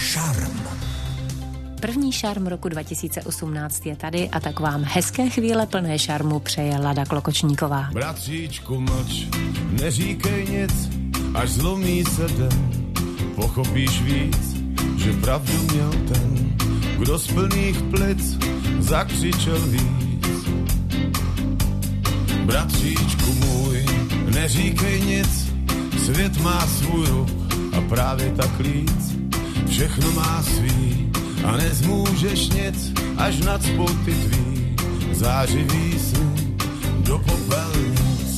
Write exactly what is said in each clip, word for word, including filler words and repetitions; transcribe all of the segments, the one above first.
Šarm. První šarm roku dva tisíce osmnáct je tady a tak vám hezké chvíle plné šarmu přeje Lada Klokočníková. Bratříčku, mlč, neříkej nic, až zlomí se den. Pochopíš víc, že pravdu měl ten, kdo z plných plic zakřičel víc. Bratříčku můj, neříkej nic, svět má svůj ruch a právě tak líc. Všechno má svý a nezmůžeš nic, až nacpou ty tvý zářivý sny do popelnic.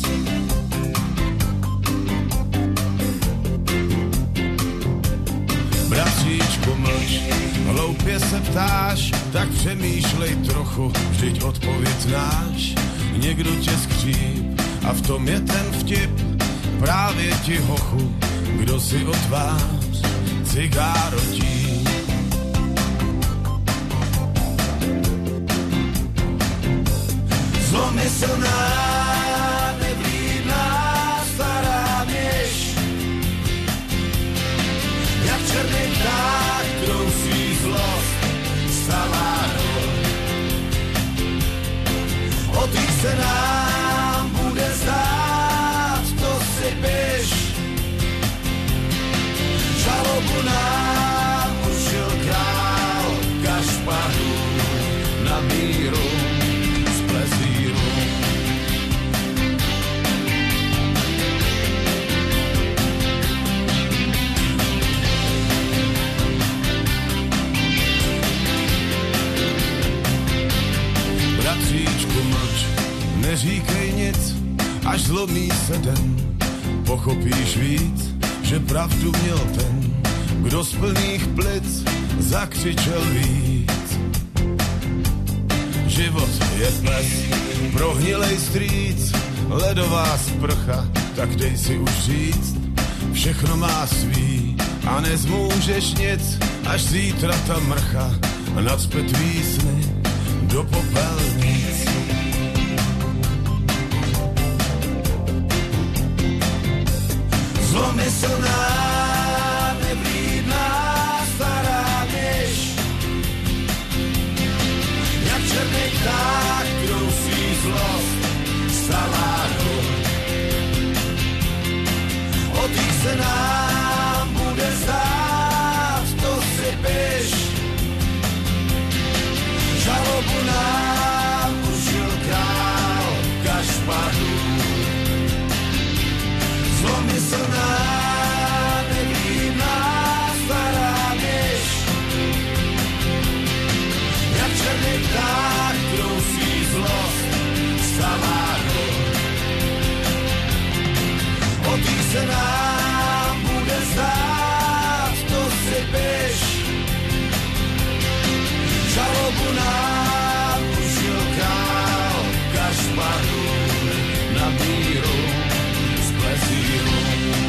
Bratříčku, mlč, hloupě se ptáš, tak přemýšlej trochu, vždyť odpověď znáš. Někdo tě skříp a v tom je ten vtip, právě ti hochu, kdo si otvář cigáro tím. Zlomyslná, nevlídná, stará měš, jak černý pták trousí zlost saláru. Otýk se nám bude zdát, to si piš, žalobu nám ušil král Gašparu na míru z plezíru. Bratříčku, mlč, neříkej nic, až zlomí se den. Pochopíš víc, že pravdu měl ten, kdo z plných plic zakřičel víc. Život je ples, prohnilej strýc, ledová sprcha, tak dej si už říct. Všechno má svý a nezmůžeš nic, až zítra ta mrcha nacpe tvý sny do popelnic. Zlomyslná, nevlídná, stará myš, jak černý pták trousí zlost saláru. Otýk se nám bude zdát, to si piš, žalobu nám ušil král Gašparu. Zlomyslná, nevlídná, stará myš, jak černý pták trousí zlost saláru. Otýk se nám bude zdát, to si piš, žalobu nám ušil král Gašparu na míru z plezíru.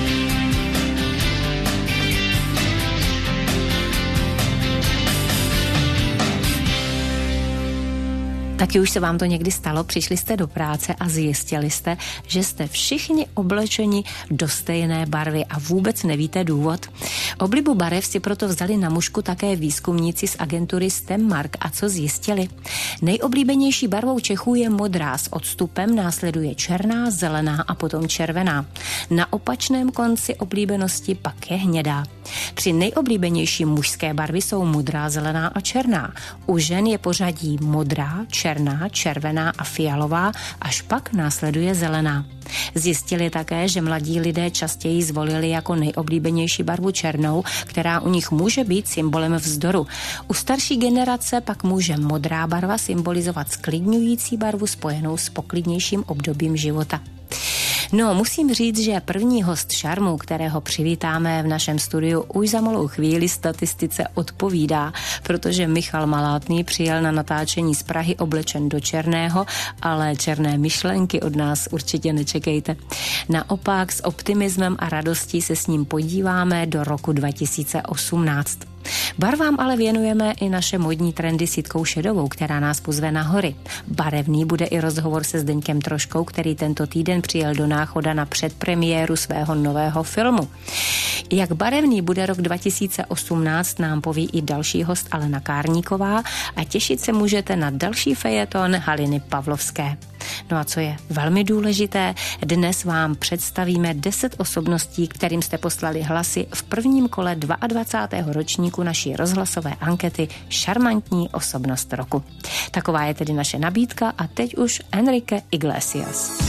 Taky už se vám to někdy stalo, přišli jste do práce a zjistili jste, že jste všichni oblečeni do stejné barvy a vůbec nevíte důvod. Oblibu barev si proto vzali na mušku také výzkumníci z agentury STEMmark a co zjistili? Nejoblíbenější barvou Čechů je modrá, s odstupem následuje černá, zelená a potom červená. Na opačném konci oblíbenosti pak je hnědá. Tři nejoblíbenější mužské barvy jsou modrá, zelená a černá. U žen je pořadí modrá, černá, červená a fialová, až pak následuje zelená. Zjistili také, že mladí lidé častěji zvolili jako nejoblíbenější barvu černou, která u nich může být symbolem vzdoru. U starší generace pak může modrá barva symbolizovat sklidňující barvu spojenou s poklidnějším obdobím života. No, musím říct, že první host šarmu, kterého přivítáme v našem studiu, už za malou chvíli statistice odpovídá, protože Michal Malátný přijel na natáčení z Prahy oblečen do černého, ale černé myšlenky od nás určitě nečekejte. Naopak s optimismem a radostí se s ním podíváme do roku dva tisíce osmnáct. Barvám ale věnujeme i naše modní trendy s Jitkou Šedovou, která nás pozve na hory. Barevný bude i rozhovor se Zdeňkem Troškou, který tento týden přijel do Náchoda na předpremiéru svého nového filmu. Jak barevný bude rok dva tisíce osmnáct, nám poví i další host Alena Kárníková a těšit se můžete na další fejeton Haliny Pavlovské. No a co je velmi důležité, dnes vám představíme deset osobností, kterým jste poslali hlasy v prvním kole dvacátého druhého ročníku naší rozhlasové ankety Šarmantní osobnost roku. Taková je tedy naše nabídka a teď už Enrique Iglesias.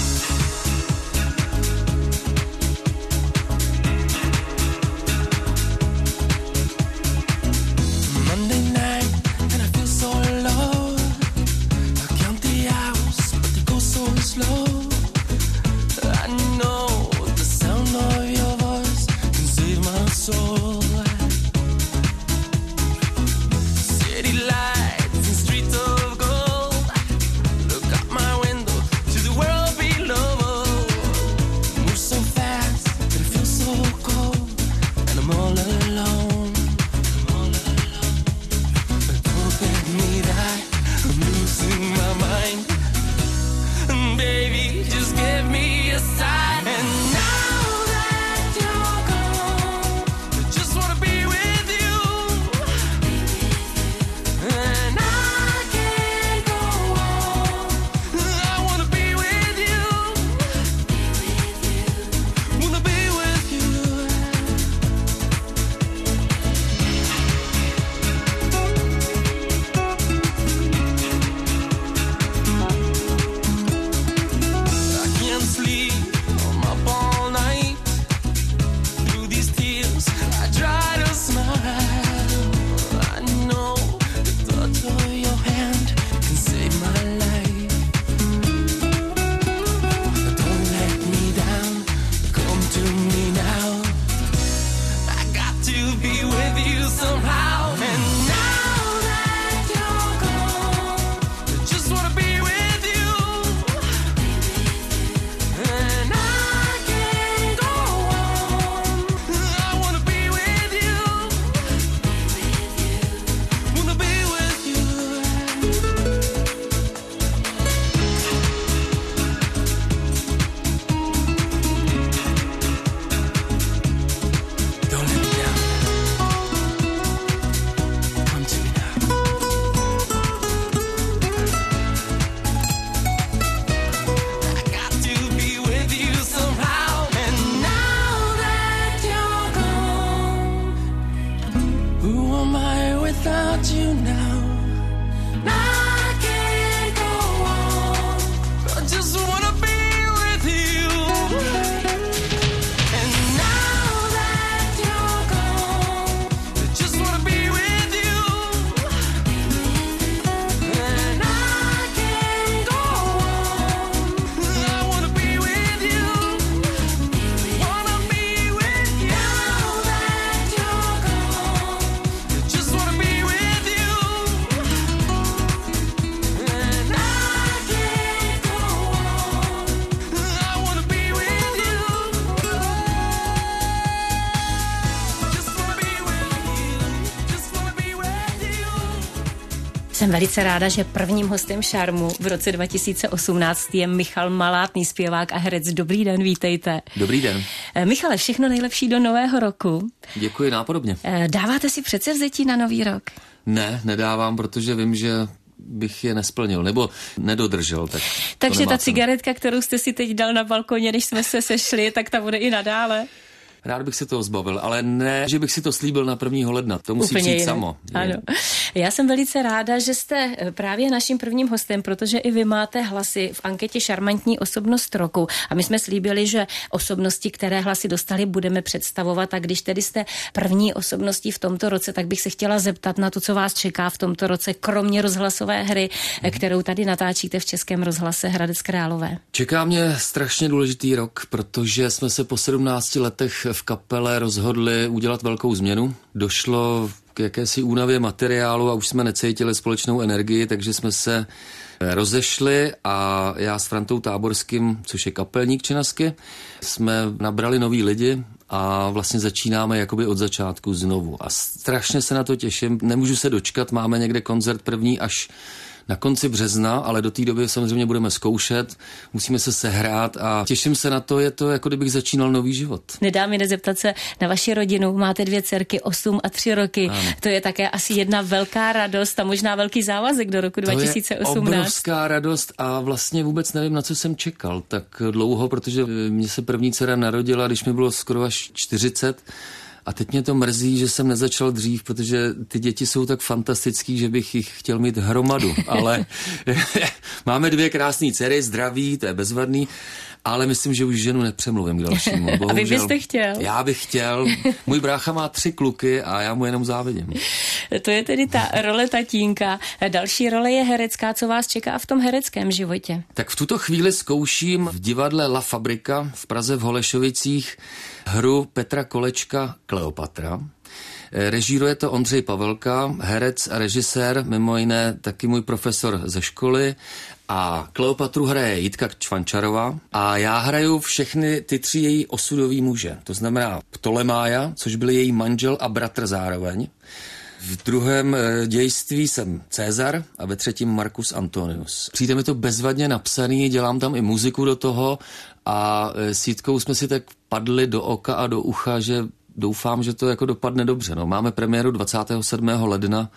Jsem velice ráda, že prvním hostem Šarmu v roce dva tisíce osmnáct je Michal Malátný, zpěvák a herec. Dobrý den, vítejte. Dobrý den. Michale, všechno nejlepší do nového roku. Děkuji, nápodobně. Dáváte si předsevzetí na nový rok? Ne, nedávám, protože vím, že bych je nesplnil, nebo nedodržel. Tak Takže ta cigaretka, kterou jste si teď dal na balkoně, když jsme se sešli, tak ta bude i nadále? Rád bych se toho zbavil, ale ne, že bych si to slíbil na prvního ledna. To musí Úplně přijít jiné. samo. Ano. Já jsem velice ráda, že jste právě naším prvním hostem, protože i vy máte hlasy v anketě Šarmantní osobnost roku. A my jsme slíbili, že osobnosti, které hlasy dostali, budeme představovat. A když tedy jste první osobností v tomto roce, tak bych se chtěla zeptat na to, co vás čeká v tomto roce, kromě rozhlasové hry, kterou tady natáčíte v Českém rozhlase Hradec Králové. Čeká mě strašně důležitý rok, protože jsme se po sedmnácti letech v kapele rozhodli udělat velkou změnu. Došlo k jakési únavě materiálu a už jsme necítili společnou energii, takže jsme se rozešli a já s Frantou Táborským, což je kapelník Činasky, jsme nabrali nový lidi a vlastně začínáme jakoby od začátku znovu. A strašně se na to těším, nemůžu se dočkat, máme někde koncert první až na konci března, ale do té doby samozřejmě budeme zkoušet, musíme se sehrát a těším se na to, je to jako kdybych začínal nový život. Nedá mi nezeptat se na vaši rodinu, máte dvě dcerky, osm a tři roky, ano. To je také asi jedna velká radost a možná velký závazek do roku dva tisíce osmnáct. To je obrovská radost a vlastně vůbec nevím, na co jsem čekal tak dlouho, protože mě se první dcera narodila, když mi bylo skoro až čtyřicet. A teď mě to mrzí, že jsem nezačal dřív, protože ty děti jsou tak fantastický, že bych jich chtěl mít hromadu. Ale máme dvě krásné dcery, zdraví, to je bezvadný, ale myslím, že už ženu nepřemluvím k dalšímu. Bohužel. A vy byste chtěl? Já bych chtěl. Můj brácha má tři kluky a já mu jenom závidím. To je tedy ta role tatínka. Další role je herecká. Co vás čeká v tom hereckém životě? Tak v tuto chvíli zkouším v divadle La Fabrika v Praze v Holešovicích hru Petra Kolečka Kleopatra. Režíruje to Ondřej Pavelka, herec a režisér, mimo jiné taky můj profesor ze školy. A Kleopatru hraje Jitka Čvančarová a já hraju všechny ty tři její osudový muže. To znamená Ptolemája, což byl její manžel a bratr zároveň. V druhém dějství jsem Cezar a ve třetím Marcus Antonius. Přijde mi to bezvadně napsaný, dělám tam i muziku do toho a s Jitkou jsme si tak padli do oka a do ucha, že doufám, že to jako dopadne dobře. No, máme premiéru dvacátého sedmého ledna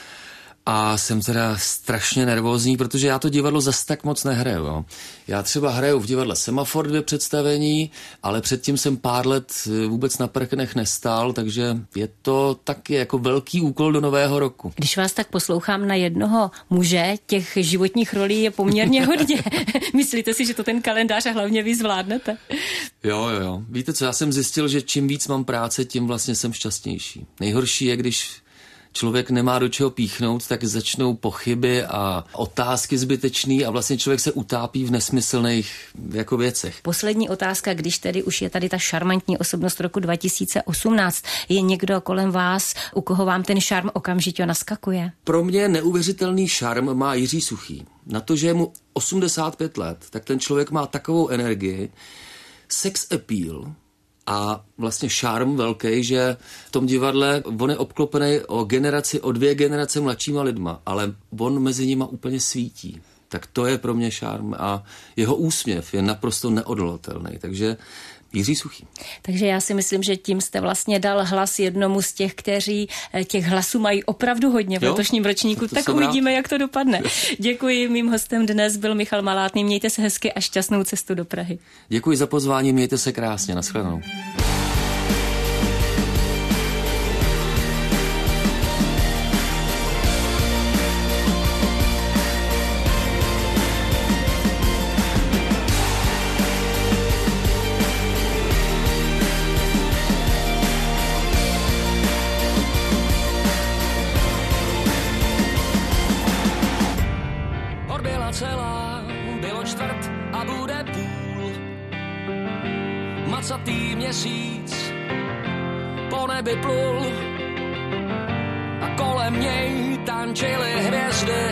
a jsem teda strašně nervózní, protože já to divadlo zas tak moc nehraju. Jo. Já třeba hraju v divadle Semafor dvě představení, ale předtím jsem pár let vůbec na prknech nestál, takže je to taky jako velký úkol do nového roku. Když vás tak poslouchám na jednoho muže, těch životních rolí je poměrně hodně. Myslíte si, že to ten kalendář a hlavně vy zvládnete? Jo, jo, jo. Víte co, já jsem zjistil, že čím víc mám práce, tím vlastně jsem šťastnější. Nejhorší je, když člověk nemá do čeho píchnout, tak začnou pochyby a otázky zbytečný a vlastně člověk se utápí v nesmyslných jako věcech. Poslední otázka, když tedy už je tady ta šarmantní osobnost roku dva tisíce osmnáct, je někdo kolem vás, u koho vám ten šarm okamžitě naskakuje? Pro mě neuvěřitelný šarm má Jiří Suchý. Na to, že je mu osmdesát pět let, tak ten člověk má takovou energii, sex appeal, a vlastně šarm velký, že v tom divadle on je obklopený o generaci, o dvě generace mladšíma lidma, ale on mezi nima úplně svítí. Tak to je pro mě šarm a jeho úsměv je naprosto neodolatelný, takže Jiří Suchý. Takže já si myslím, že tím jste vlastně dal hlas jednomu z těch, kteří těch hlasů mají opravdu hodně v jo? letošním ročníku, tak uvidíme, rád. Jak to dopadne. Děkuji, mým hostem dnes byl Michal Malátný, mějte se hezky a šťastnou cestu do Prahy. Děkuji za pozvání, mějte se krásně, nashledanou. Macatý měsíc po nebi plul a kolem něj tančily hvězdy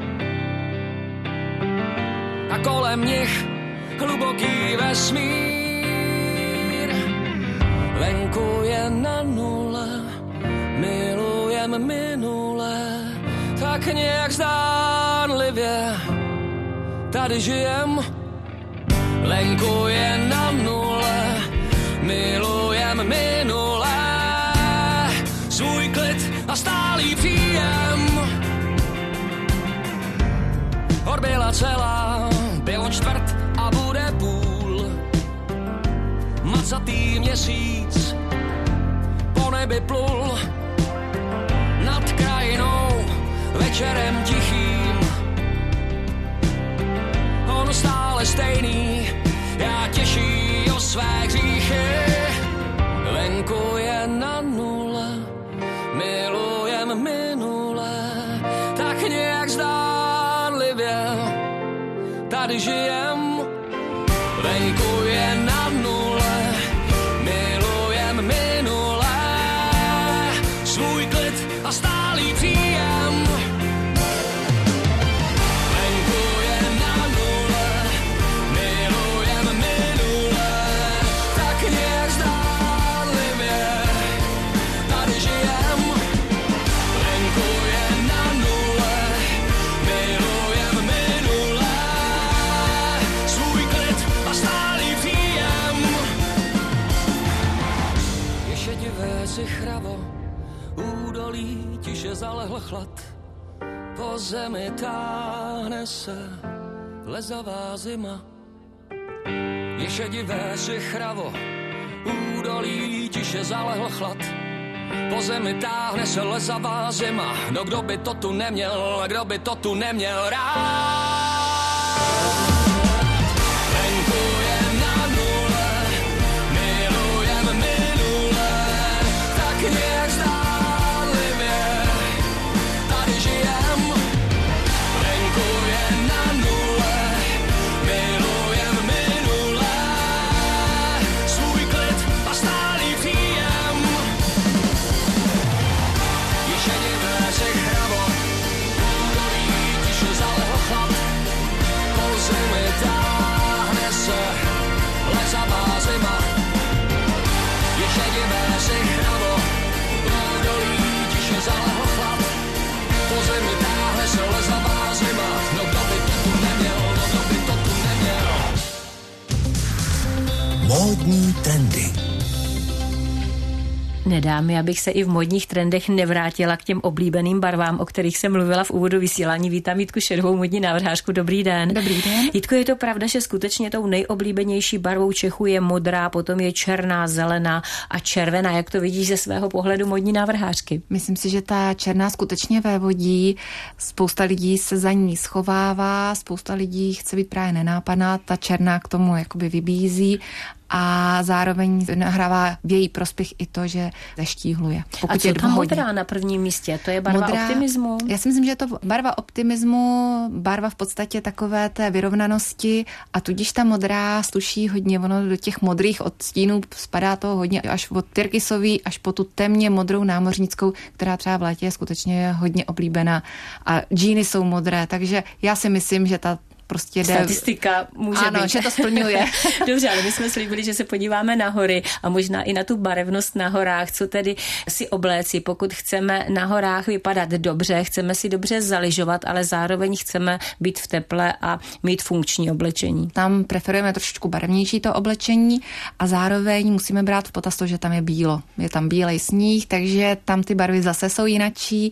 a kolem nich hluboký vesmír. Venku je na nule, milujem minule, tak nějak zdánlivě tady žijem. Venku je na nule, milujem minule, svůj klid a stálý příjem. Hor byla celá, bylo čtvrt a bude půl. Macatý měsíc po nebi plul nad krajinou večerem tichým. On stále stejný, já těší o své hříchy. Venku je na nule, milujem minule, tak nějak zdánlivě tady žijem. Venku je na nule, milujem minule, svůj klid a stálý příjem. údolí tiše zalehl chlad, po zemi táhne se lezavá zima. Je šedivé žichravo, údolí tiše zalehl chlad, po zemi táhne se lezavá zima. No kdo by to tu neměl, kdo by to tu neměl rád? Venku je na nule, milujem minule, tak nějak zdánlivě tady žijem. Venku je na nule, milujem minule, svůj klid a stálý příjem. Je šedivé žichravo, údolí tiše zalehl chlad, po zemi táhne se lezavá zima. Je šedivé žichravo, údolí tiše zalehl chlad, po zemi táhne se lezavá zima. No kdo by to tu neměl, no kdo by to tu neměl. Módní trendy. Nedá mi, abych se i v modních trendech nevrátila k těm oblíbeným barvám, o kterých jsem mluvila v úvodu vysílání. Vítám Jitku Šedovou, modní návrhářku. Dobrý den. Dobrý den. Jitko, je to pravda, že skutečně tou nejoblíbenější barvou Čechů je modrá, potom je černá, zelená a červená. Jak to vidíš ze svého pohledu modní návrhářky? Myslím si, že ta černá skutečně vévodí. Spousta lidí se za ní schovává, spousta lidí chce být právě nenápadná. Ta černá k tomu jakoby vybízí. A zároveň nahrává v její prospěch i to, že zeštíhluje. Pokud a co je ta modrá na prvním místě? To je barva modrá, optimismu? Já si myslím, že je to barva optimismu, barva v podstatě takové té vyrovnanosti a tudíž ta modrá sluší hodně. Ono do těch modrých odstínů spadá to hodně až od tyrkysový, až po tu temně modrou námořnickou, která třeba v létě je skutečně hodně oblíbená. A džíny jsou modré, takže já si myslím, že ta prostě jde... Statistika může ano, být. že to splňuje. Dobře, ale my jsme slíbili, že se podíváme na hory a možná i na tu barevnost na horách, co tedy si obléci, pokud chceme na horách vypadat dobře, chceme si dobře zaližovat, ale zároveň chceme být v teple a mít funkční oblečení. Tam preferujeme trošičku barevnější to oblečení a zároveň musíme brát v potaz to, že tam je bílo. Je tam bílej sníh, takže tam ty barvy zase jsou jinačí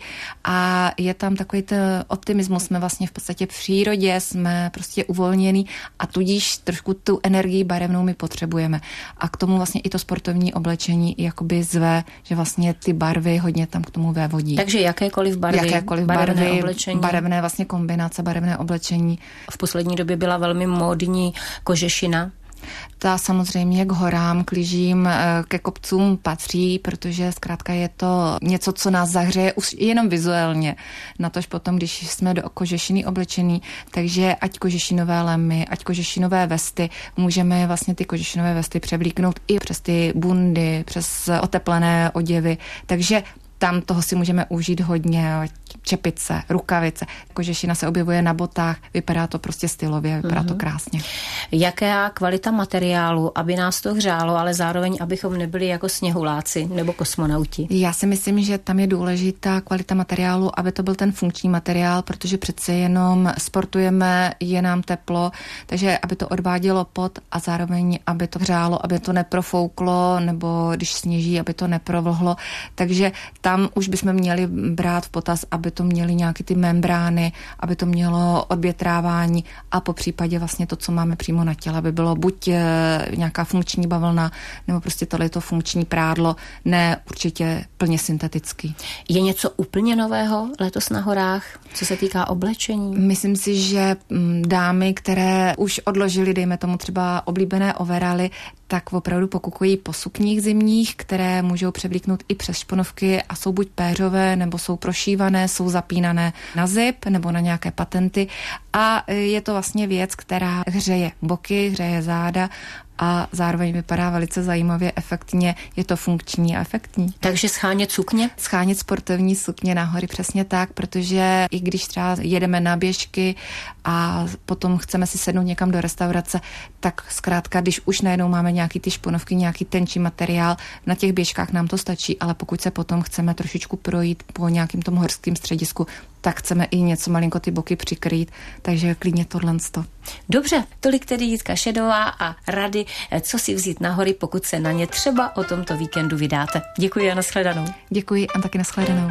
a je tam takový ten optimismus. Jsme vlastně v podstatě v přírodě, jsme prostě uvolněný a tudíž trošku tu energii barevnou my potřebujeme. A k tomu vlastně i to sportovní oblečení jakoby zve, že vlastně ty barvy hodně tam k tomu vévodí. Takže jakékoliv barvy, jakékoliv barevné barvy, oblečení. Barevné vlastně kombinace, barevné oblečení. V poslední době byla velmi módní kožešina. Ta samozřejmě k horám, k lyžím, ke kopcům patří, protože zkrátka je to něco, co nás zahřeje už jenom vizuálně. Natož potom, když jsme do kožešiny oblečení, takže ať kožešinové lemy, ať kožešinové vesty, můžeme vlastně ty kožešinové vesty převlíknout i přes ty bundy, přes oteplené oděvy. Takže tam toho si můžeme užít hodně, čepice, rukavice. Kožešina se objevuje na botách, vypadá to prostě stylově, vypadá mm-hmm. to krásně. Jaká kvalita materiálu, aby nás to hřálo, ale zároveň, abychom nebyli jako sněhuláci nebo kosmonauti? Já si myslím, že tam je důležitá kvalita materiálu, aby to byl ten funkční materiál, protože přece jenom sportujeme, je nám teplo, takže aby to odvádělo pot a zároveň, aby to hřálo, aby to neprofouklo, nebo když sněží, aby to neprovlhlo. Takže tam už bychom měli brát v potaz, aby to měly nějaké ty membrány, aby to mělo odvětrávání a po případě vlastně to, co máme přímo na těle, aby bylo buď nějaká funkční bavlna, nebo prostě tohle to funkční prádlo, ne určitě plně syntetický. Je něco úplně nového letos na horách, co se týká oblečení? Myslím si, že dámy, které už odložily, dejme tomu třeba oblíbené overály, tak opravdu pokukují po sukních zimních, které můžou převlíknout i přes šponovky a jsou buď péřové, nebo jsou prošívané, jsou zapínané na zip nebo na nějaké patenty a je to vlastně věc, která hřeje boky, hřeje záda a zároveň vypadá velice zajímavě, efektně, je to funkční a efektní. Takže schánět sukně? Schánět sportovní sukně na hory, přesně tak, protože i když třeba jedeme na běžky a potom chceme si sednout někam do restaurace, tak zkrátka, když už najednou máme nějaký ty šponovky, nějaký tenčí materiál, na těch běžkách nám to stačí, ale pokud se potom chceme trošičku projít po nějakým tom horském středisku, tak chceme i něco malinko ty boky přikrýt, takže klidně tohle. Dobře, tolik tedy Jitka Šedová a rady, co si vzít na hory, pokud se na ně třeba o tomto víkendu vydáte. Děkuji a nashledanou. Děkuji a taky nashledanou.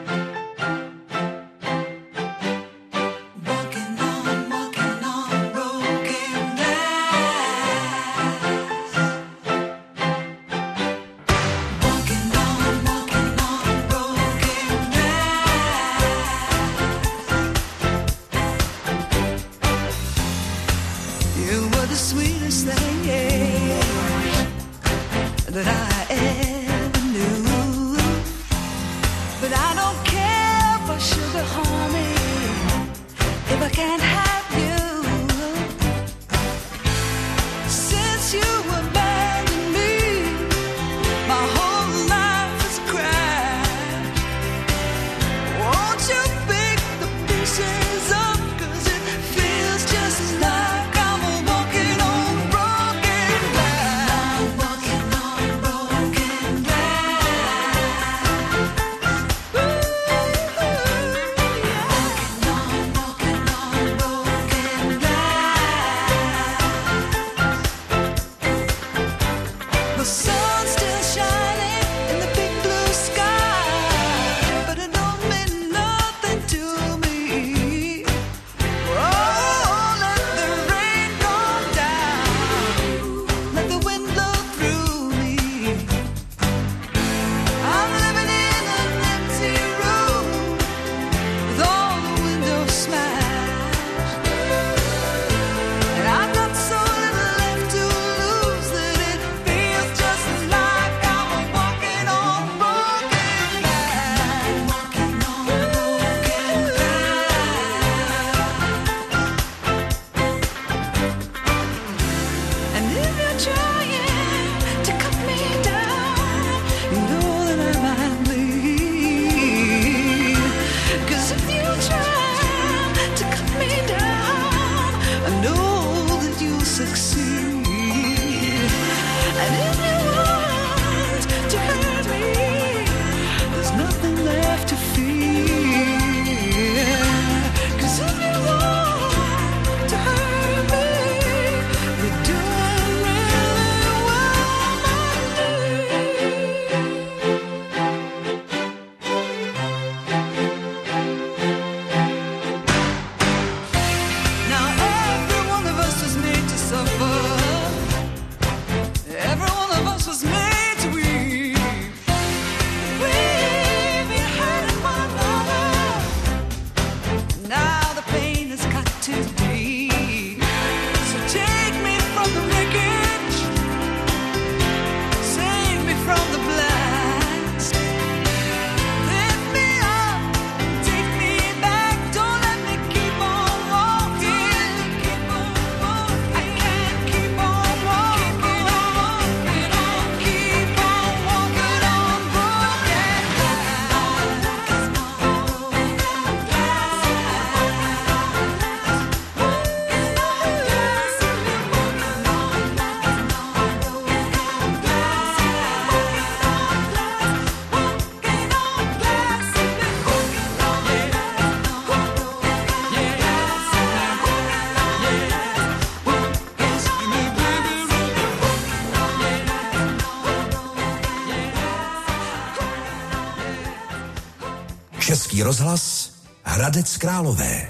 Český rozhlas, Hradec Králové.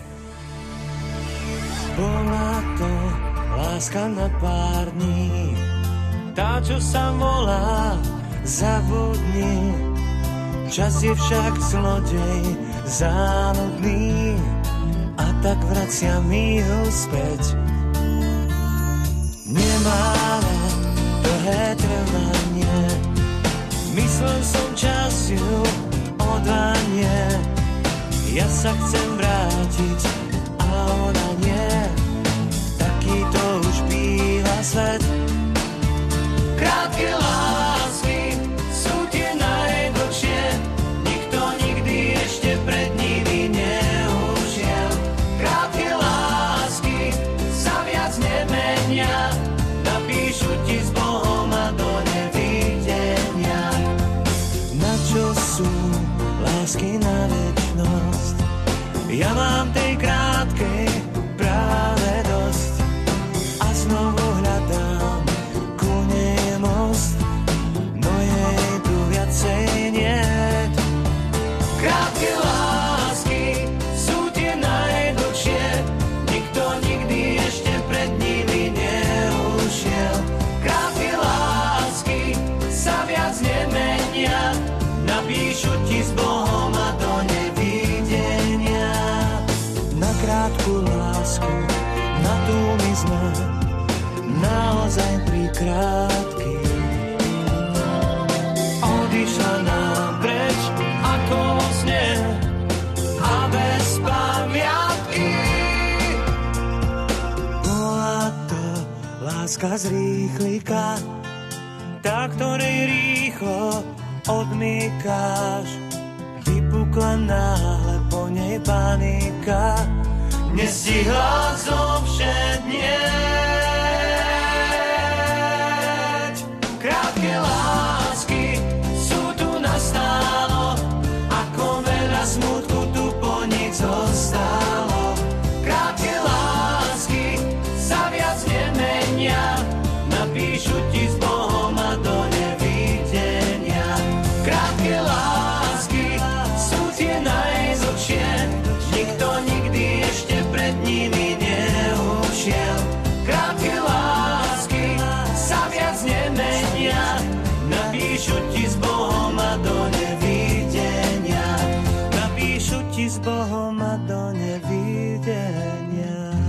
Bola to láska na pár dní, tá, čo sa volá zavodni. Čas je však zlodej záludný, a tak vracia mi ho späť. Nemáva dlhé trvanie, myslel som čas ju odvanie. Ja sa chcem vrátiť a ona nie, taký to už býva svet. Krátke lásky sú tie najdlhšie, nikto nikdy ešte pred nimi neušiel. Krátke lásky sa viac nemenia, napíšu ti s Bohom a do nevidenia. Na čo sú lásky na večnosť, Ja mám tej krátkej práve dosť a znovu hľadám ku nej most, no jej tu viacej niet. Krátke lásky sú tie najdlhšie, nikto nikdy ešte pred nimi neušiel. Krátke lásky sa viac nemenia, napíšu ti s Bohom a do nevidenia. Na krátku lásku, na tú my sme naozaj prikrátky. Odišla nám preč ako vo sne a bez pamiatky. Bola to láska z rýchlika, tá, ktorej rýchlo odmykáš. Vypukla náhle po nej panika, nestihla zovšednieť. Krátke lásky sú tu nastálo, ako veľa smutku tu po nich zostalo. Krátke lásky sa viac nemenia, napíšu ti s Bohom a do nevidenia. Krátke lásky sú tie najzlhšie, nikto nikdy ešte pred nimi neušiel. Krátke lásky sa viac nemenia, napíšu ti s Bohom a do nevidenia. Napíšu ti s Bohom a do nevidenia.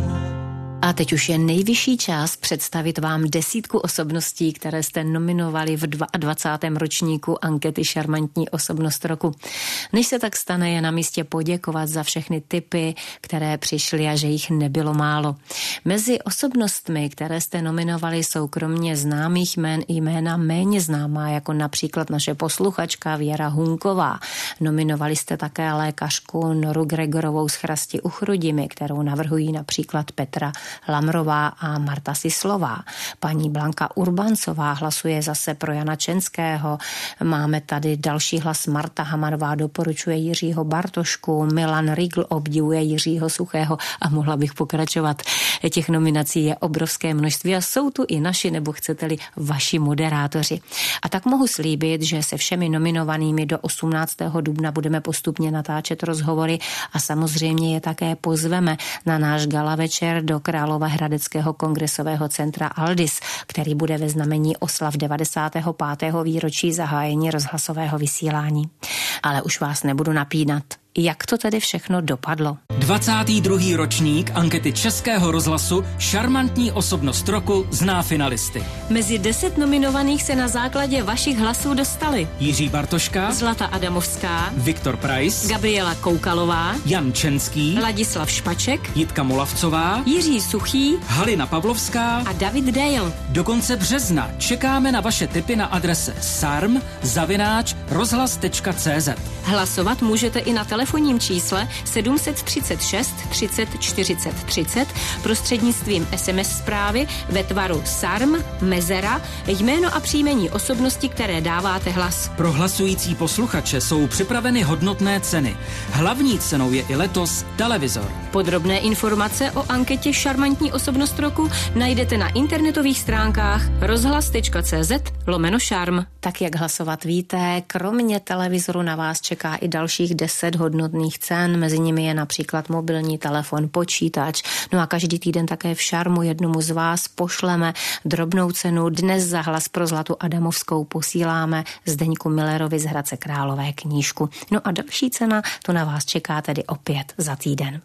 A teď už je nejvyšší čas představit vám desítku osobností, které jste nominovali v dvacátém druhém ročníku ankety Šarmantní osobnost roku. Než se tak stane, je na místě poděkovat za všechny tipy, které přišly a že jich nebylo málo. Mezi osobnostmi, které jste nominovali, jsou kromě známých jmén i jména méně známá, jako například naše posluchačka Věra Hunková. Nominovali jste také lékařku Noru Gregorovou z Chrasti u Chrudimi, kterou navrhují například Petra Lamrová a Marta Sislová. Paní Blanka Urbancová hlasuje zase pro Jana Čenského. Máme tady další hlas. Marta Hamarová doporučuje Jiřího Bartošku, Milan Rigl obdivuje Jiřího Suchého a mohla bych pokračovat. Těch nominací je obrovské množství a jsou tu i naši, nebo chcete-li vaši moderátoři. A tak mohu slíbit, že se všemi nominovanými do osmnáctého dubna budeme postupně natáčet rozhovory a samozřejmě je také pozveme na náš gala večer do Královéhradeckého kongresového centra Aldis, který bude ve znamení oslav devadesátého pátého výročí zahájení rozhlasového vysílání. Ale už vás nebudu napínat. Jak to tedy všechno dopadlo? dvacátý druhý ročník ankety Českého rozhlasu Šarmantní osobnost roku zná finalisty. Mezi deset nominovaných se na základě vašich hlasů dostali Jiří Bartoška, Zlata Adamovská, Viktor Preiss, Gabriela Koukalová, Jan Čenský, Ladislav Špaček, Jitka Molavcová, Jiří Suchý Halina Pavlovská a David Dale. Do konce března čekáme na vaše tipy na adrese sarm zavináč rozhlas tečka cé zet. Hlasovat můžete i na telefonním čísle sedm set třicet šest třicet čtyřicet třicet prostřednictvím es em es zprávy ve tvaru sarm, mezera, jméno a příjmení osobnosti, které dáváte hlas. Pro hlasující posluchače jsou připraveny hodnotné ceny. Hlavní cenou je i letos televizor. Podrobné informace o anketě Šarmantní osobnost roku najdete na internetových stránkách rozhlas tečka cé zet lomeno šarm. Tak jak hlasovat víte, kromě televizoru na vás čeká i dalších deset hodnotných cen, mezi nimi je například mobilní telefon, počítač, no a každý týden také v Šarmu jednomu z vás pošleme drobnou cenu. Dnes za hlas pro Zlatu Adamovskou posíláme Zdeňku Millerovi z Hradce Králové knížku. No a další cena, to na vás čeká tedy opět za týden.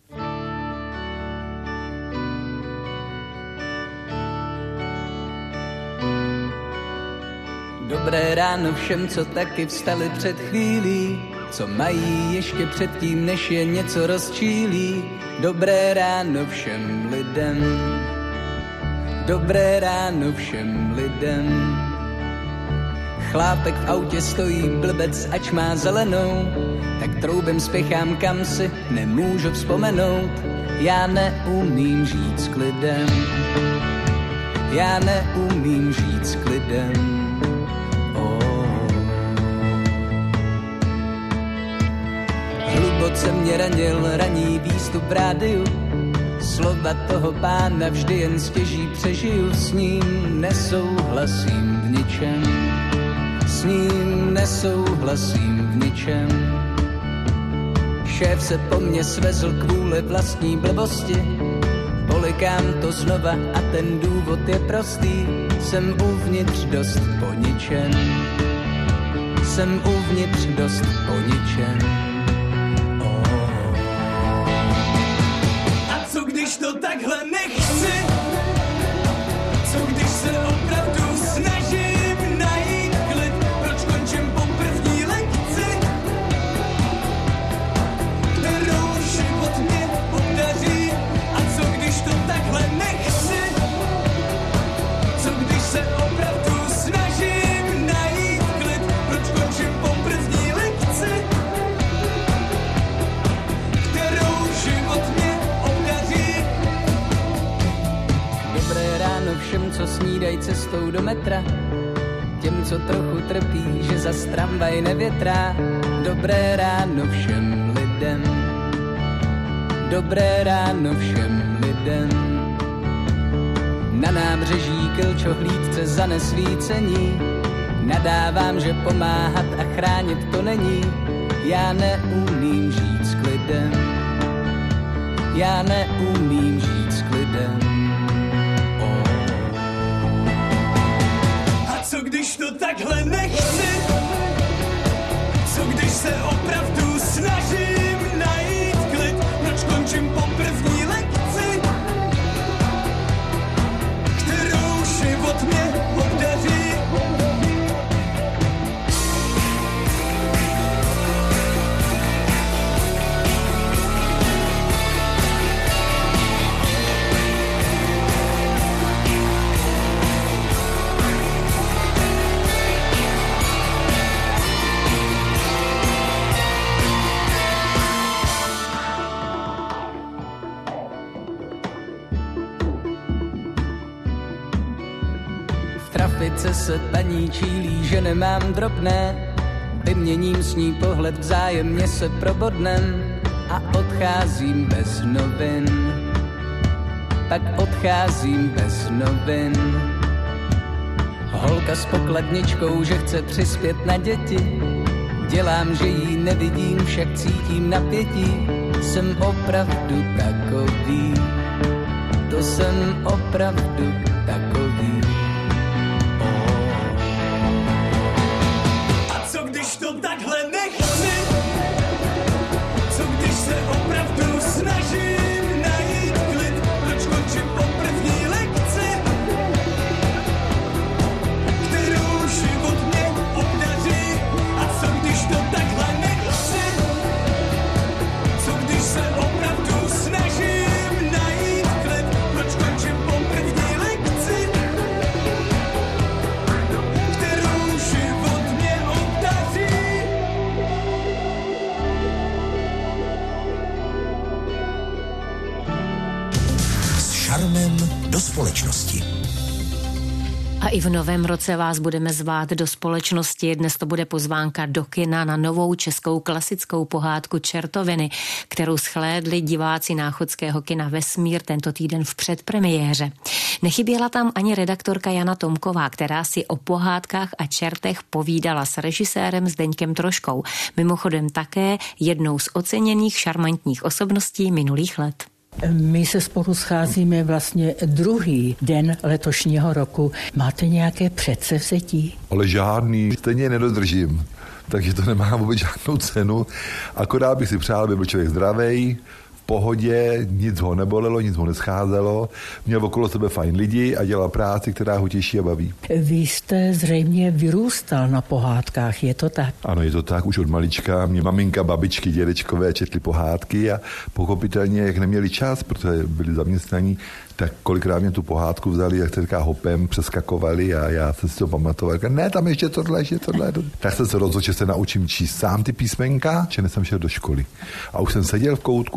Dobré ráno všem, co taky vstali před chvílí, co mají ještě předtím, než je něco rozčílí. Dobré ráno všem lidem, dobré ráno všem lidem. Chlápek v autě stojí blbec, ač má zelenou, tak troubem spěchám kam si, nemůžu vzpomenout. Já neumím žít s klidem, já neumím žít s klidem. ovoce mě ranil raní výstup v rádiu. Slova toho pána vždy jen stěží přežiju, s ním nesouhlasím v ničem, s ním nesouhlasím v ničem. Šéf se po mně svezl kvůli vlastní blbosti, polikám to znova a ten důvod je prostý, jsem uvnitř dost poničen, jsem uvnitř dost poničen. Co když to takhle nechci? Co když se opravdu snažím najít klid? Proč končím po první lekci, kterou život mě podaří? A co když to takhle nechci? Co když se opravdu snažím najít klid? Proč končím po první lekci, kterou život mě všem, co snídají cestou do metra, těm, co trochu trpí, že za tramvaj nevětrá. Dobré ráno všem lidem, dobré ráno všem lidem. Na nábřeží klčohlídce za nesvícení nadávám, že pomáhat a chránit to není. Já neumím žít s klidem, já neumím žít s klidem. Co když to takhle nechci? Co když se opravdu snažím najít klid? Proč končím po první lekci, kterou život mě obdaří? trafice se paní čílí, že nemám drobné. Vyměním s ní pohled, vzájemně se probodnem a odcházím bez novin. Pak odcházím bez novin. Holka s pokladničkou, že chce přispět na děti. Dělám, že jí nevidím, však cítím napětí. Jsem opravdu takový, to jsem opravdu takový. A co když to takhle nechci? Co když se opravdu snažím najít klid? Proč končím po první lekci, kterou život mě obdaří? A co když to takhle nechci? Co když se opravdu snažím najít klid? Proč končím po první lekci, kterou život mě obdaří? S šarmem do společnosti. A i v novém roce vás budeme zvát do společnosti. Dnes to bude pozvánka do kina na novou českou klasickou pohádku Čertoviny, kterou shlédli diváci náchodského kina Vesmír tento týden v předpremiéře. Nechyběla tam ani redaktorka Jana Tomková, která si o pohádkách a čertech povídala s režisérem Zdeňkem Troškou. Mimochodem také jednou z oceněných šarmantních osobností minulých let. My se spolu scházíme vlastně druhý den letošního roku. Máte nějaké předsevzetí? Ale žádný, stejně nedodržím. Takže to nemá vůbec žádnou cenu. Akorát bych si přál, aby byl člověk zdravej, v pohodě, nic ho nebolelo, nic ho nescházelo, měl okolo sebe fajn lidi a dělal práci, která ho těší a baví. Vy jste zřejmě vyrůstal na pohádkách, je to tak? Ano, je to tak, už od malička. Mě maminka, babičky, dědečkové četli pohádky a pochopitelně, jak neměli čas, protože byli zaměstnaní, tak kolikrát mě tu pohádku vzali, jak se říká, hopem, přeskakovali a já jsem si to pamatoval. Ne, tam ještě tohle, ještě tohle. Tak jsem se rozhodl, že se naučím číst sám ty písmenka, že jsem šel do školy. A už jsem seděl v koutku a to byla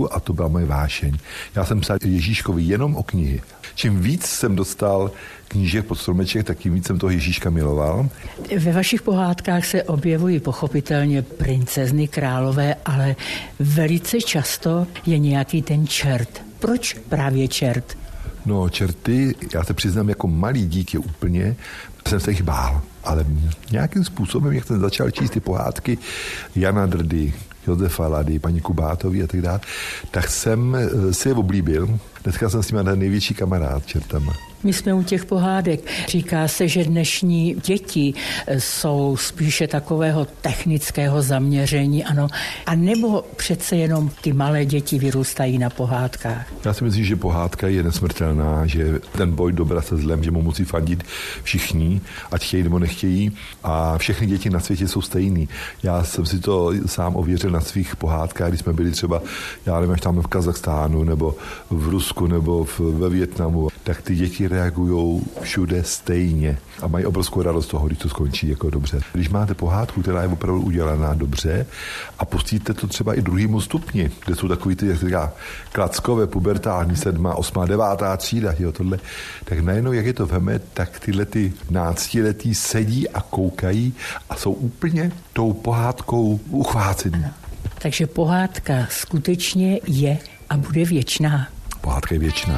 byla moje vášeň. Já jsem psal Ježíškovi jenom o knihy. Čím víc jsem dostal knížek pod stromeček, tak tím víc jsem toho Ježíška miloval. Ve vašich pohádkách se objevují pochopitelně princezny, králové, ale velice často je nějaký ten čert. Proč právě čert? No, čerty, já se přiznám, jako malý dítě úplně, jsem se jich bál. Ale nějakým způsobem, jak jsem začal číst ty pohádky Jana Drdy, Josefa Lady, paní Kubátový a tak dále, tak jsem si je oblíbil. Dneska jsem s nimi největší kamarád čertama. My jsme u těch pohádek. Říká se, že dnešní děti jsou spíše takového technického zaměření, ano. A nebo přece jenom ty malé děti vyrůstají na pohádkách? Já si myslím, že pohádka je nesmrtelná, že ten boj dobra se zlem, že mu musí fandit všichni, ať chtějí nebo nechtějí. A všechny děti na světě jsou stejný. Já jsem si to sám ověřil na svých pohádkách, když jsme byli třeba, já nevím, až tam v Kazachstánu, nebo v Rusku, nebo v, ve Vietnamu, tak ty děti reagují všude stejně a mají obrovskou radost toho, když to skončí jako dobře. Když máte pohádku, která je opravdu udělaná dobře a pustíte to třeba i druhýmu stupni, kde jsou takový ty, jak se říká, klackové, pubertální, sedma, osmá, devátá třída, jo, tohle, tak najednou, jak je to veme, tak tyhle ty náctiletí sedí a koukají a jsou úplně tou pohádkou uchvácení. Takže pohádka skutečně je a bude věčná. Pohádka je věčná.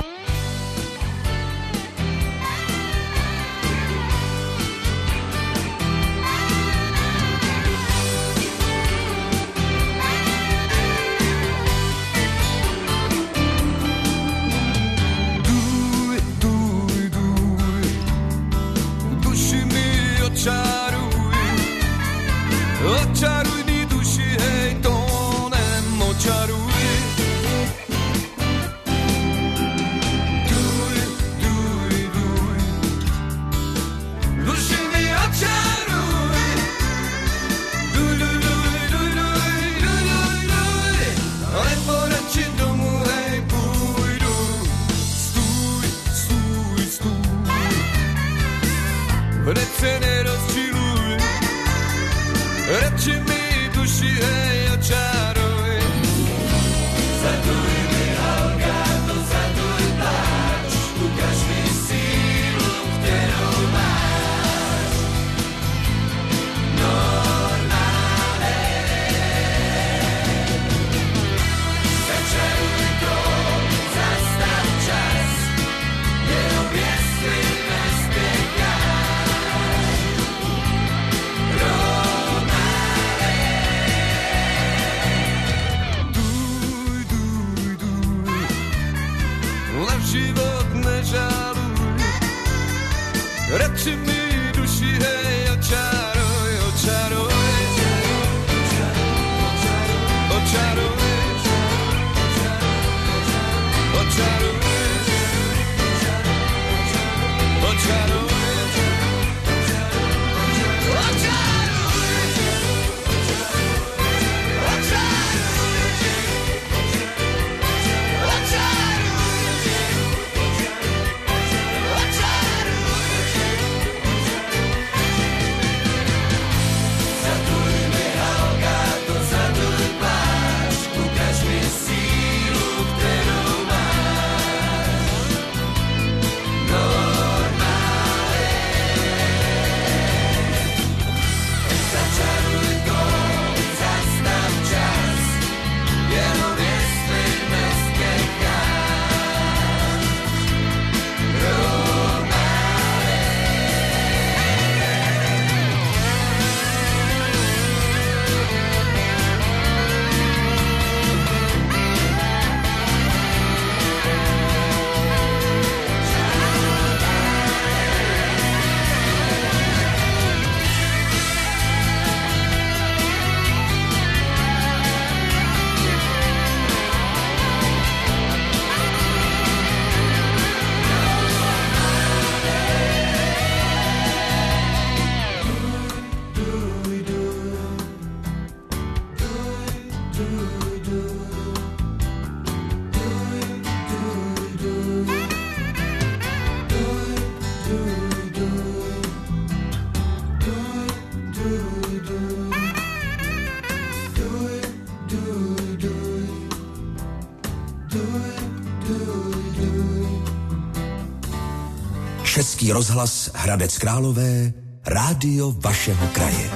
Český rozhlas Hradec Králové, rádio vašeho kraje.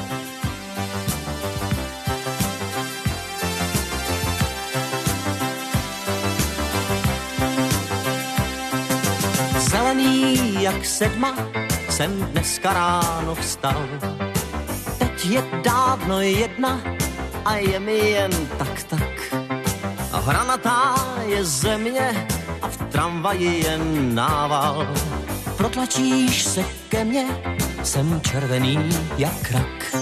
Zelený jak sedma jsem dneska ráno vstal. Teď je dávno jedna a je mi jen tak tak. A hranatá je země a v tramvaji jen nával. Protlačíš se ke mně, jsem červený jak rak.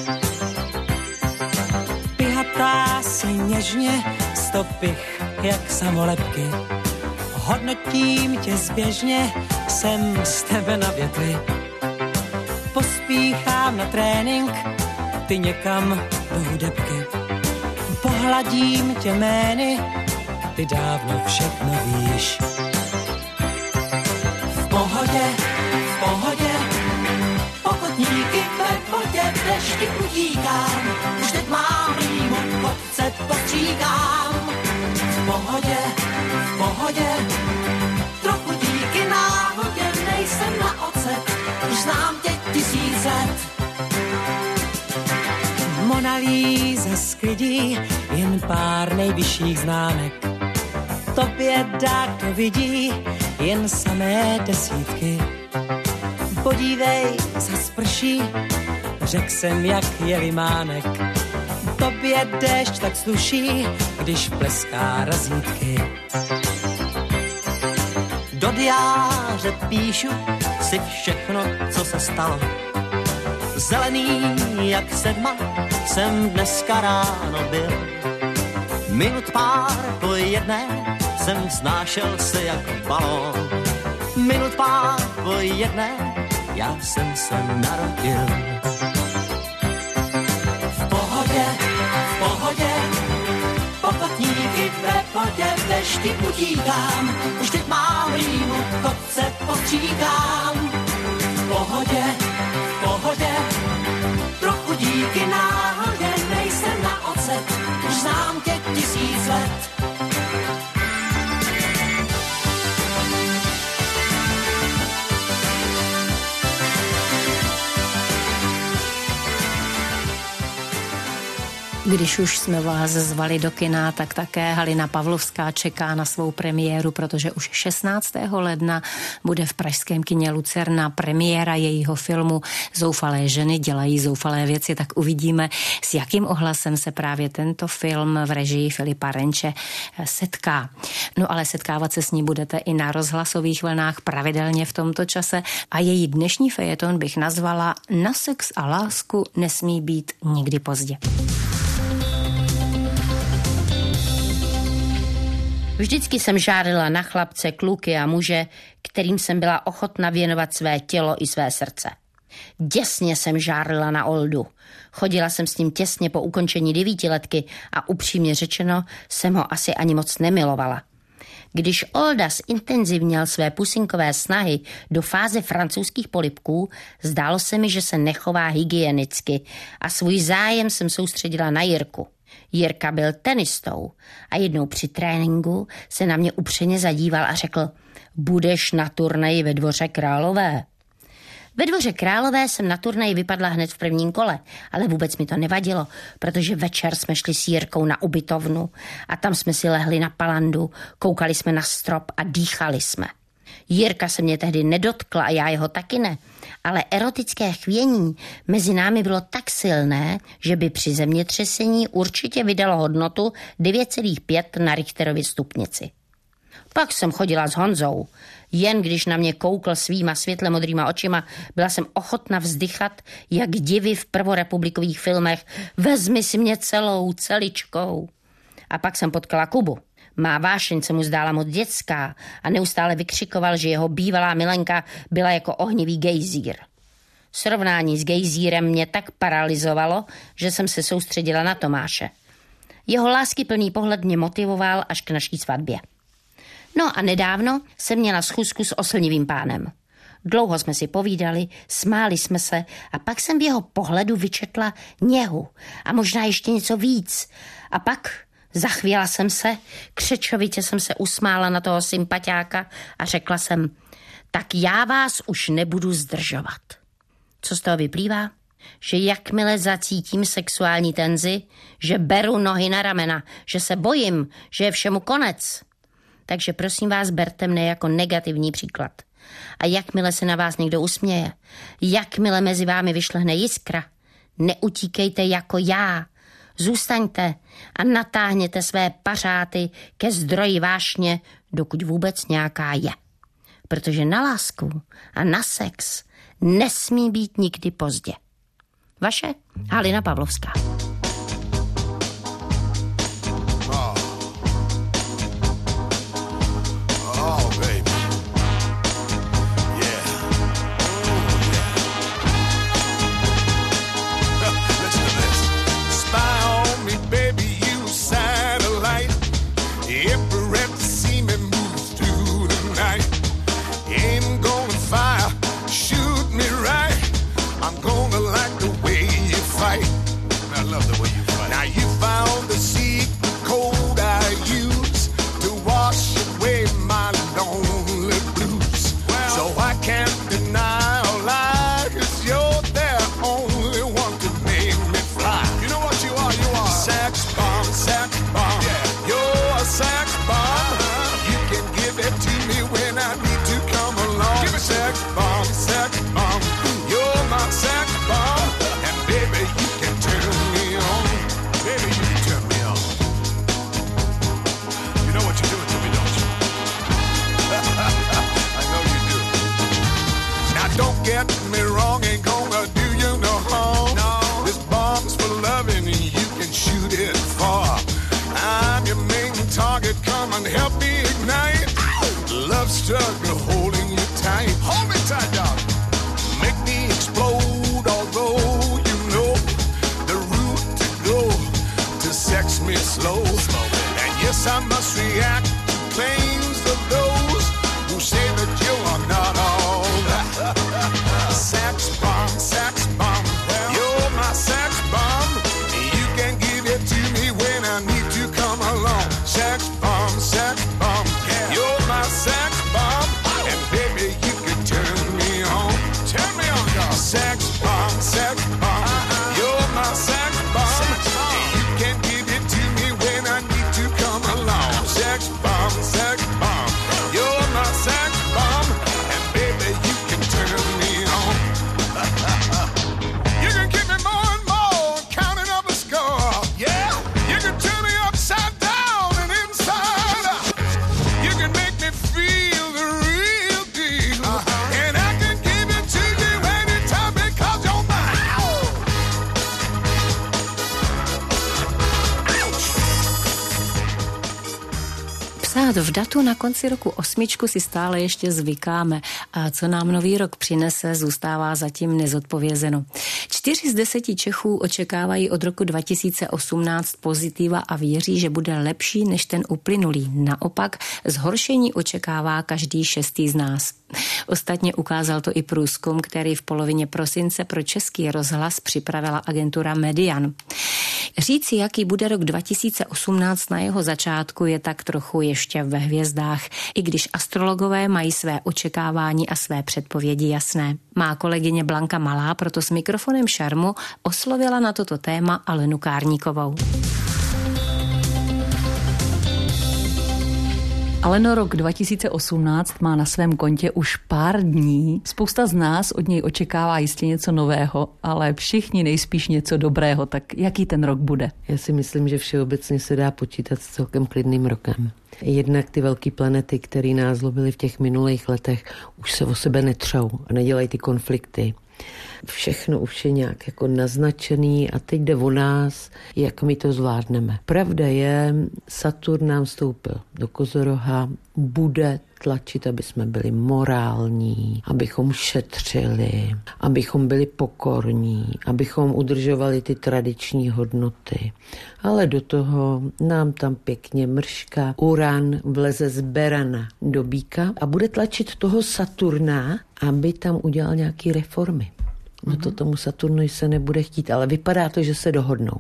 Pihatá si něžně, stopich jak samolepky. Hodnotím tě zběžně, jsem z tebe na větvi. Pospíchám na trénink, ty někam do hudebky. Pohladím tě jmény, ty dávno všechno víš. V pohodě, v pohodě, pochodníky ve vodě, v dešti utíkám. Už teď mám rýmu, chodce postříkám. V pohodě, v pohodě, trochu díky náhodě, nejsem na ocet, už znám tě tisíc let. Mona Lisa sklidí jen pár nejvyšších známek. Tobě dá, kdo vidí, jen samé desítky. Podívej, zas prší, řek jsem, jak je limánek. Tobě déšť tak sluší, když pleská razítky. Do diáře píšu si všechno, co se stalo. Zelený jak sedma jsem dneska ráno byl. Minut pár po jedné jsem znášel se jak balón. Minut pár po jedné já jsem se narodil. V pohodě, v pohodě, popotníky ve vodě, v dešti utíkám. Už teď mám rýmu, chodce postříkám. V pohodě, v pohodě, trochu díky náhodě, nejsem na ocet, už znám tě tisíc let. Když už jsme vás zvali do kina, tak také Halina Pavlovská čeká na svou premiéru, protože už šestnáctého ledna bude v pražském kině Lucerna premiéra jejího filmu Zoufalé ženy dělají zoufalé věci, tak uvidíme, s jakým ohlasem se právě tento film v režii Filipa Renče setká. No ale setkávat se s ní budete i na rozhlasových vlnách pravidelně v tomto čase a její dnešní fejeton bych nazvala Na sex a lásku nesmí být nikdy pozdě. Vždycky jsem žárila na chlapce, kluky a muže, kterým jsem byla ochotna věnovat své tělo i své srdce. Děsně jsem žárila na Oldu. Chodila jsem s ním těsně po ukončení devítiletky a upřímně řečeno jsem ho asi ani moc nemilovala. Když Olda zintenzivněl své pusinkové snahy do fáze francouzských polibků, zdálo se mi, že se nechová hygienicky a svůj zájem jsem soustředila na Jirku. Jirka byl tenistou a jednou při tréninku se na mě upřeně zadíval a řekl: budeš na turnaji ve Dvoře Králové. Ve Dvoře Králové jsem na turnaji vypadla hned v prvním kole, ale vůbec mi to nevadilo, protože večer jsme šli s Jirkou na ubytovnu a tam jsme si lehli na palandu, koukali jsme na strop a dýchali jsme. Jirka se mě tehdy nedotkla a já jeho taky ne, ale erotické chvění mezi námi bylo tak silné, že by při zemětřesení určitě vydalo hodnotu devět celá pět na Richterově stupnici. Pak jsem chodila s Honzou. Jen když na mě koukl svýma světle modrýma očima, byla jsem ochotna vzdychat, jak divy v prvorepublikových filmech: vezmi si mě celou, celičkou. A pak jsem potkala Kubu. Má vášeň se mu zdála moc dětská a neustále vykřikoval, že jeho bývalá milenka byla jako ohnivý gejzír. Srovnání s gejzírem mě tak paralyzovalo, že jsem se soustředila na Tomáše. Jeho láskyplný pohled mě motivoval až k naší svatbě. No a nedávno jsem měla schůzku s oslnivým pánem. Dlouho jsme si povídali, smáli jsme se a pak jsem v jeho pohledu vyčetla něhu a možná ještě něco víc. A pak zachvěla jsem se, křečovitě jsem se usmála na toho sympatiáka a řekla jsem: tak já vás už nebudu zdržovat. Co z toho vyplývá? Že jakmile zacítím sexuální tenzi, že beru nohy na ramena, že se bojím, že je všemu konec. Takže prosím vás, berte mne jako negativní příklad. A jakmile se na vás někdo usměje, jakmile mezi vámi vyšlehne jiskra, neutíkejte jako já. Zůstaňte a natáhněte své pařáty ke zdroji vášně, dokud vůbec nějaká je. Protože na lásku a na sex nesmí být nikdy pozdě. Vaše Halina Pavlovská. Struggle holding you tight. Hold me tight, dog. Make me explode, although you know the route to go to sex me slow. And yes, I must react to claims of those who say that you are not all that. Sex bomb, sex bomb. You're my sex bomb. You can give it to me when I need to come along. Sex bomb, sex bomb. You're my sex bomb, and baby, you can turn me on. Turn me on, dog. Sex bomb, sex bomb. You're my sex bomb, and you can give it to me when I need to come along. Sex bomb, sex bomb. You're my sex bomb, and baby, you can turn me on. You can give me more and more, counting up the score. Yeah, you can turn me upside down and inside out. You can make me feel the real deal, uh-huh. And I can give it to you anytime because you're mine. Psát v datu na konci roku osmičku si stále ještě zvykáme a co nám nový rok přinese, zůstává zatím nezodpovězeno. Čtyři z deseti Čechů očekávají od roku dva tisíce osmnáct pozitiva a věří, že bude lepší než ten uplynulý. Naopak zhoršení očekává každý šestý z nás. Ostatně ukázal to i průzkum, který v polovině prosince pro Český rozhlas připravila agentura Median. Říci, jaký bude rok dva tisíce osmnáct na jeho začátku, je tak trochu ještě ve hvězdách, i když astrologové mají své očekávání a své předpovědi jasné. Má kolegyně Blanka Malá proto s mikrofonem Šarmu oslovila na toto téma Alenu Kárníkovou. Aleno, rok dva tisíce osmnáct má na svém kontě už pár dní. Spousta z nás od něj očekává jistě něco nového, ale všichni nejspíš něco dobrého. Tak jaký ten rok bude? Já si myslím, že všeobecně se dá počítat s celkem klidným rokem. Jednak ty velké planety, které nás zlobily v těch minulých letech, už se o sebe netřou a nedělají ty konflikty. Všechno už je nějak jako naznačený a teď jde o nás, jak my to zvládneme. Pravda je, Saturn nám vstoupil do Kozoroha, bude tlačit, aby jsme byli morální, abychom šetřili, abychom byli pokorní, abychom udržovali ty tradiční hodnoty. Ale do toho nám tam pěkně mrška Uran vleze z Berana do Býka a bude tlačit toho Saturna, aby tam udělal nějaký reformy. No to tomu Saturnu se nebude chtít, ale vypadá to, že se dohodnou.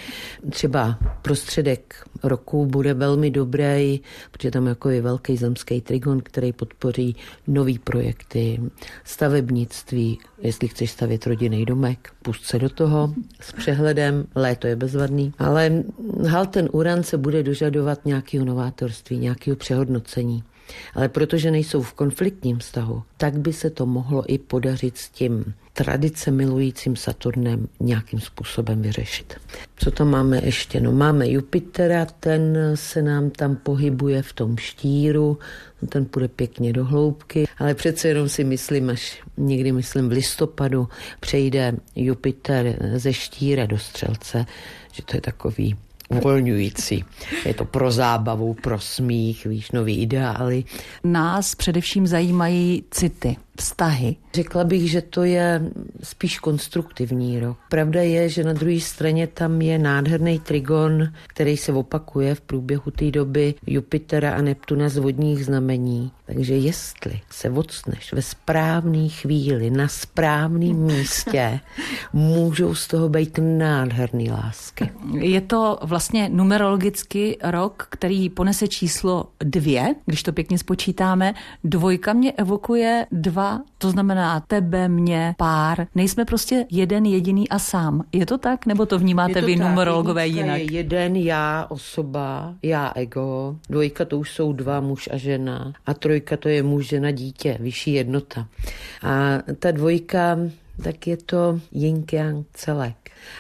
Třeba prostředek roku bude velmi dobrý, protože tam jako je velký zemský trigon, který podpoří nový projekty, stavebnictví, jestli chceš stavět rodinný domek, pust se do toho s přehledem, léto je bezvadný, ale hal ten Uran se bude dožadovat nějakého novátorství, nějakého přehodnocení. Ale protože nejsou v konfliktním vztahu, tak by se to mohlo i podařit s tím tradice milujícím Saturnem nějakým způsobem vyřešit. Co tam máme ještě? No máme Jupitera, ten se nám tam pohybuje v tom štíru, no ten půjde pěkně do hloubky, ale přece jenom si myslím, až někdy myslím v listopadu přejde Jupiter ze štíra do Střelce, že to je takový uvolňující. Je to pro zábavu, pro smích, víš, nový ideály. Nás především zajímají city, vztahy. Řekla bych, že to je spíš konstruktivní rok. Pravda je, že na druhé straně tam je nádherný trigon, který se opakuje v průběhu té doby Jupitera a Neptuna z vodních znamení. Takže jestli se odstneš ve správné chvíli, na správném místě, můžou z toho být nádherný lásky. Je to vlastně numerologicky rok, který ponese číslo dvě, když to pěkně spočítáme. Dvojka mě evokuje dva, to znamená tebe, mě, pár. Nejsme prostě jeden jediný a sám. Je to tak? Nebo to vnímáte to vy tak, numerologové jinak? Je jeden já, osoba, já, ego. Dvojka to už jsou dva, muž a žena. A trojka to je muž, žena, dítě, vyšší jednota. A ta dvojka, tak je to yin-yang celek.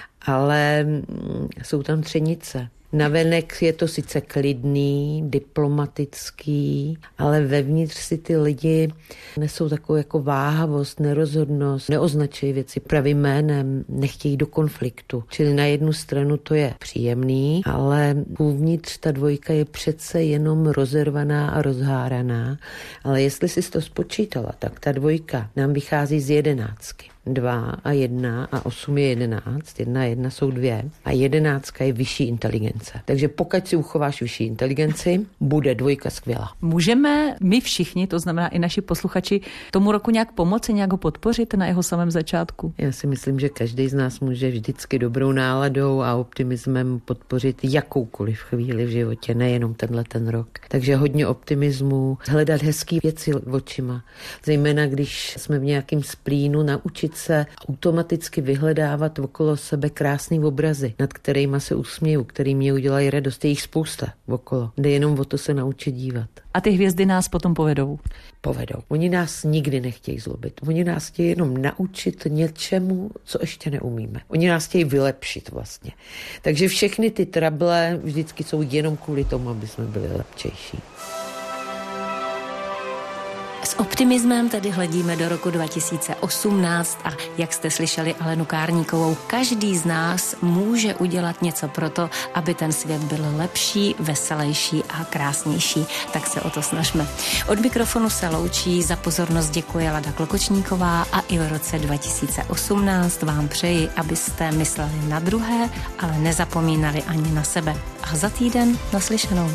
Ale jsou tam třenice. Navenek je to sice klidný, diplomatický, ale vevnitř si ty lidi nesou takovou jako váhavost, nerozhodnost, neoznačují věci pravým jménem, nechtějí do konfliktu. Čili na jednu stranu to je příjemný, ale uvnitř ta dvojka je přece jenom rozervaná a rozháraná. Ale jestli jsi to spočítala, tak ta dvojka nám vychází z jedenáctky. Dva a jedna a osm je jedenáct, jedna a jedna jsou dvě a jedenáctka je vyšší inteligence. Takže pokud si uchováš vyšší inteligenci, bude dvojka skvělá. Můžeme my všichni, to znamená i naši posluchači, tomu roku nějak pomoci, nějak ho podpořit na jeho samém začátku? Já si myslím, že každý z nás může vždycky dobrou náladou a optimismem podpořit jakoukoliv chvíli v životě, nejenom tenhle ten rok. Takže hodně optimismu, hledat hezký věci očima. Zejména když jsme v nějakém splínu, naučit se automaticky vyhledávat okolo sebe krásný obrazy, nad kterýma se usměju, který mě udělají radost. Je jich spousta okolo. Jde jenom o to se naučit dívat. A ty hvězdy nás potom povedou? Povedou. Oni nás nikdy nechtějí zlobit. Oni nás chtějí jenom naučit něčemu, co ještě neumíme. Oni nás chtějí vylepšit vlastně. Takže všechny ty trable vždycky jsou jenom kvůli tomu, aby jsme byli lepčejší. S optimismem tedy hledíme do roku dva tisíce osmnáct a jak jste slyšeli Alenu Kárníkovou, každý z nás může udělat něco pro to, aby ten svět byl lepší, veselější a krásnější. Tak se o to snažme. Od mikrofonu se loučí, za pozornost děkuje Lada Klokočníková a i v roce dva tisíce osmnáct vám přeji, abyste mysleli na druhé, ale nezapomínali ani na sebe. A za týden naslyšenou.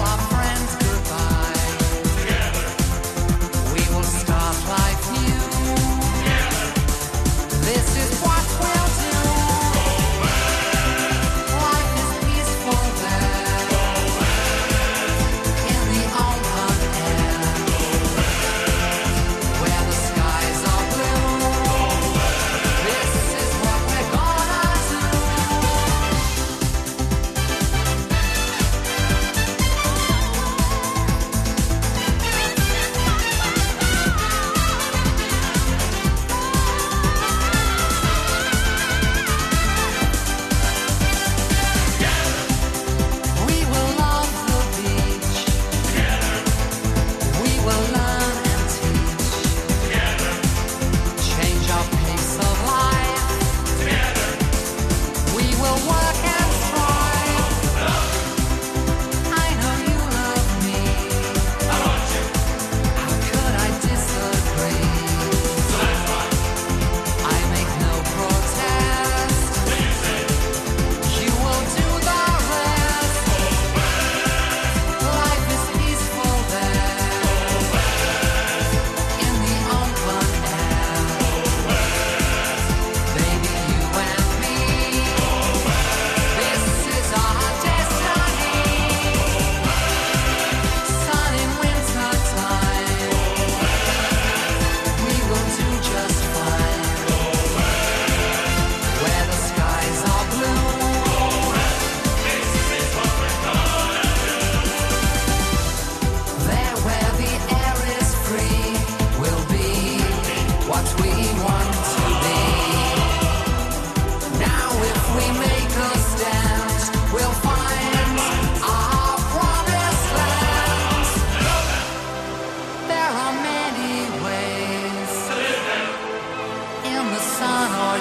Life new.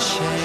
řešení.